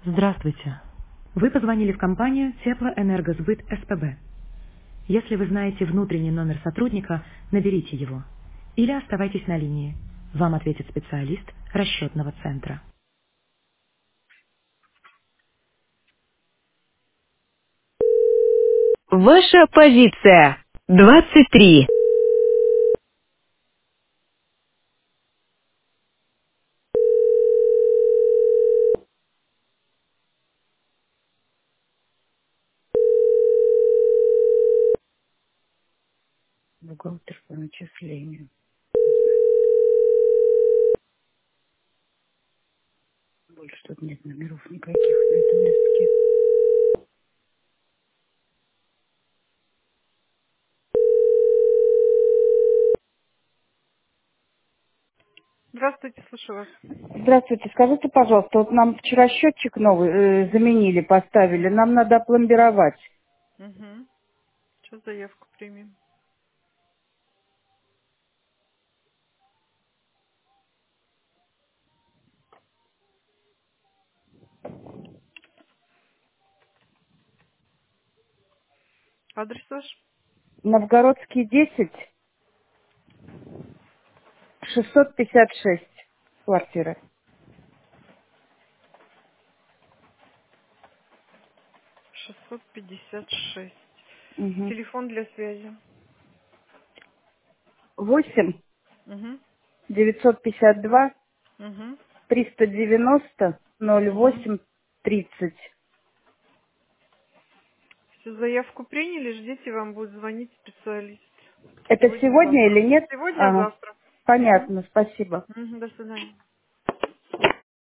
Здравствуйте. Вы позвонили в компанию Теплоэнергосбыт СПБ. Если вы знаете внутренний номер сотрудника, наберите его. Или оставайтесь на линии. Вам ответит специалист расчетного центра. Ваша позиция. 23. Бухгалтер по начислению. Больше тут нет номеров никаких на этом листке. Здравствуйте, слушаю вас. Здравствуйте, скажите, пожалуйста, вот нам вчера счетчик новый заменили, поставили, нам надо опломбировать. Угу. Сейчас заявку примем. Адрес ваш? Новгородский 10, 656 квартира. 656. Угу. Телефон для связи. 8 Угу. 952 Угу. 390 Угу. 08 30. Все, заявку приняли, ждите, вам будет звонить специалист. Это сегодня Сегодня-завтра. или нет? Ага. Сегодня-завтра. Угу. Понятно, спасибо. Угу. До свидания.